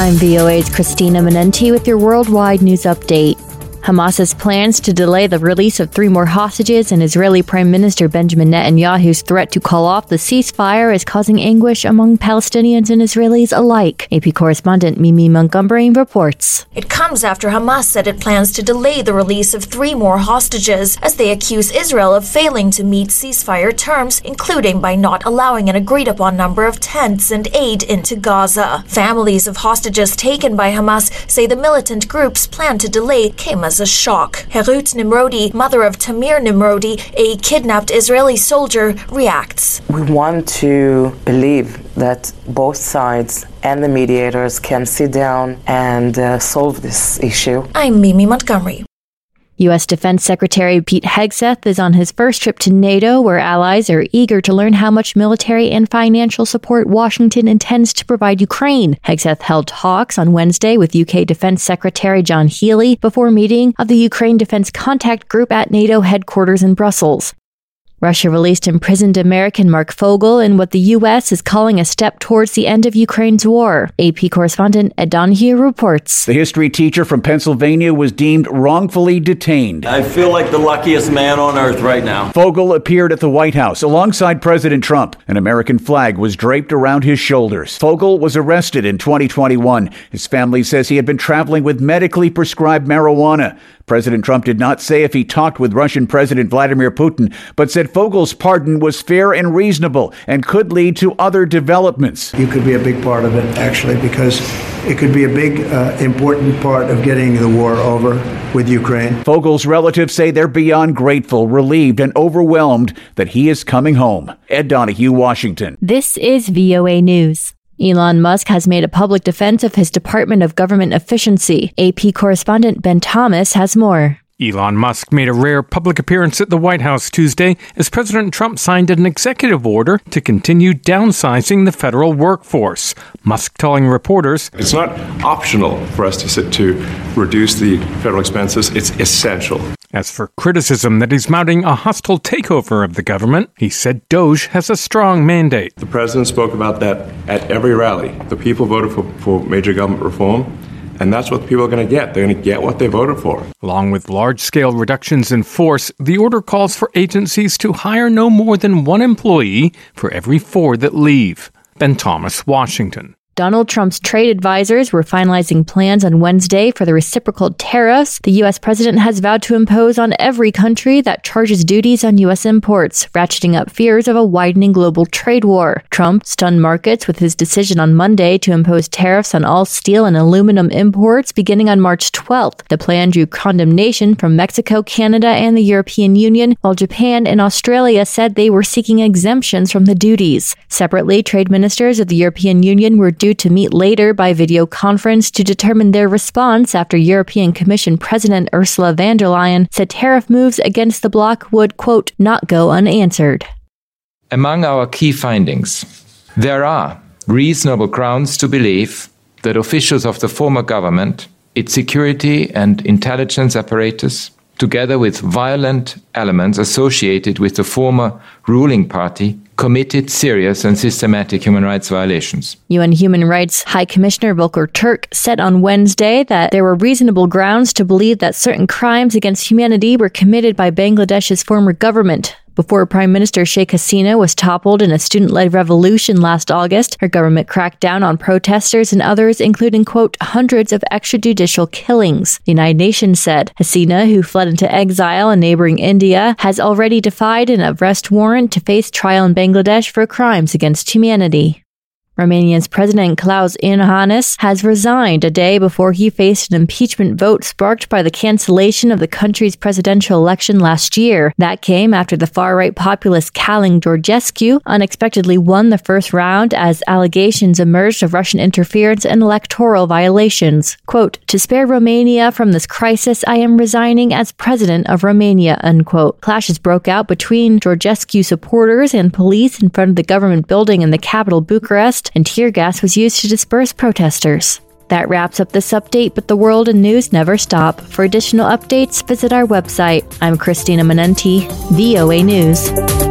I'm VOA's Christina Manenti with your worldwide news update. Hamas's plans to delay the release of 3 more hostages and Israeli Prime Minister Benjamin Netanyahu's threat to call off the ceasefire is causing anguish among Palestinians and Israelis alike. AP correspondent Mimi Montgomery reports. It comes after Hamas said it plans to delay the release of 3 more hostages as they accuse Israel of failing to meet ceasefire terms, including by not allowing an agreed-upon number of tents and aid into Gaza. Families of hostages taken by Hamas say the militant group's plan to delay came as a shock. Herut Nimrodi, mother of Tamir Nimrodi, a kidnapped Israeli soldier, reacts. We want to believe that both sides and the mediators can sit down and solve this issue. I'm Mimi Montgomery. U.S. Defense Secretary Pete Hegseth is on his first trip to NATO, where allies are eager to learn how much military and financial support Washington intends to provide Ukraine. Hegseth held talks on Wednesday with UK Defense Secretary John Healey before meeting of the Ukraine Defense Contact Group at NATO headquarters in Brussels. Russia released imprisoned American Mark Fogel in what the U.S. is calling a step towards the end of Ukraine's war. AP correspondent Ed Donahue reports. The history teacher from Pennsylvania was deemed wrongfully detained. I feel like the luckiest man on earth right now. Fogel appeared at the White House alongside President Trump. An American flag was draped around his shoulders. Fogel was arrested in 2021. His family says he had been traveling with medically prescribed marijuana. President Trump did not say if he talked with Russian President Vladimir Putin, but said Fogel's pardon was fair and reasonable and could lead to other developments. You could be a big part of it, actually, because it could be a big, important part of getting the war over with Ukraine. Fogel's relatives say they're beyond grateful, relieved, and overwhelmed that he is coming home. Ed Donahue, Washington. This is VOA News. Elon Musk has made a public defense of his Department of Government Efficiency. AP correspondent Ben Thomas has more. Elon Musk made a rare public appearance at the White House Tuesday as President Trump signed an executive order to continue downsizing the federal workforce. Musk telling reporters, "It's not optional for us to reduce the federal expenses. It's essential." As for criticism that he's mounting a hostile takeover of the government, he said DOGE has a strong mandate. The president spoke about that at every rally. The people voted for major government reform. And that's what people are going to get. They're going to get what they voted for. Along with large-scale reductions in force, the order calls for agencies to hire no more than 1 employee for every 4 that leave. Ben Thomas, Washington. Donald Trump's trade advisors were finalizing plans on Wednesday for the reciprocal tariffs the U.S. president has vowed to impose on every country that charges duties on U.S. imports, ratcheting up fears of a widening global trade war. Trump stunned markets with his decision on Monday to impose tariffs on all steel and aluminum imports beginning on March 12th. The plan drew condemnation from Mexico, Canada, and the European Union, while Japan and Australia said they were seeking exemptions from the duties. Separately, trade ministers of the European Union were due to meet later by video conference to determine their response after European Commission President Ursula von der Leyen said tariff moves against the bloc would, quote, not go unanswered. Among our key findings, there are reasonable grounds to believe that officials of the former government, its security and intelligence apparatus, together with violent elements associated with the former ruling party, committed serious and systematic human rights violations. UN Human Rights High Commissioner Volker Turk said on Wednesday that there were reasonable grounds to believe that certain crimes against humanity were committed by Bangladesh's former government. Before Prime Minister Sheikh Hasina was toppled in a student-led revolution last August, her government cracked down on protesters and others, including, quote, hundreds of extrajudicial killings. The United Nations said Hasina, who fled into exile in neighboring India, has already defied an arrest warrant to face trial in Bangladesh for crimes against humanity. Romania's President Klaus Iohannis has resigned a day before he faced an impeachment vote sparked by the cancellation of the country's presidential election last year. That came after the far-right populist Călin Georgescu unexpectedly won the first round as allegations emerged of Russian interference and electoral violations. Quote, to spare Romania from this crisis, I am resigning as president of Romania, unquote. Clashes broke out between Georgescu supporters and police in front of the government building in the capital, Bucharest, and tear gas was used to disperse protesters. That wraps up this update, but the world and news never stop. For additional updates, visit our website. I'm Christina Manenti, VOA News.